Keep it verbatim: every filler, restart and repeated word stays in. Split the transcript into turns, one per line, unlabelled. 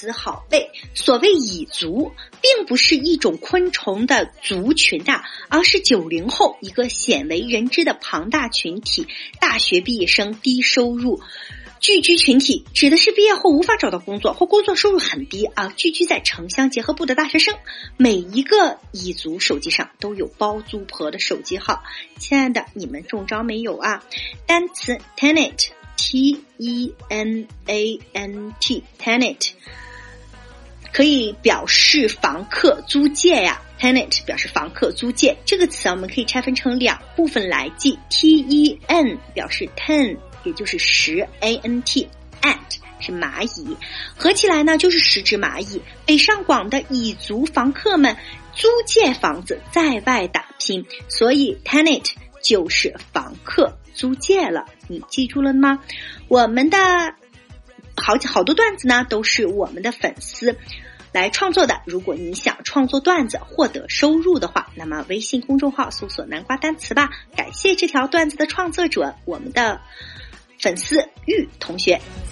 思好位。所谓蚁族，并不是一种昆虫的族群的，而是九零后一个鲜为人知的庞大群体，大学毕业生低收入聚居群体，指的是毕业后无法找到工作或工作收入很低啊，聚居在城乡结合部的大学生。每一个蚁族手机上都有包租婆的手机号。亲爱的，你们中招没有啊？单词 tenant T E N A N T tenant 可以表示房客租借呀。tenant 表示房客租借，这个词啊，我们可以拆分成两部分来记。 T E N 表示 ten， 也就是十 A N T ant 是蚂蚁，合起来呢就是十只蚂蚁。北上广的蚁族房客们租借房子在外打拼，所以 tenant 就是房客租借了，你记住了吗？我们的好好多段子呢都是我们的粉丝来创作的，如果你想创作段子获得收入的话，那么微信公众号搜索南瓜单词吧。感谢这条段子的创作者，我们的粉丝玉同学。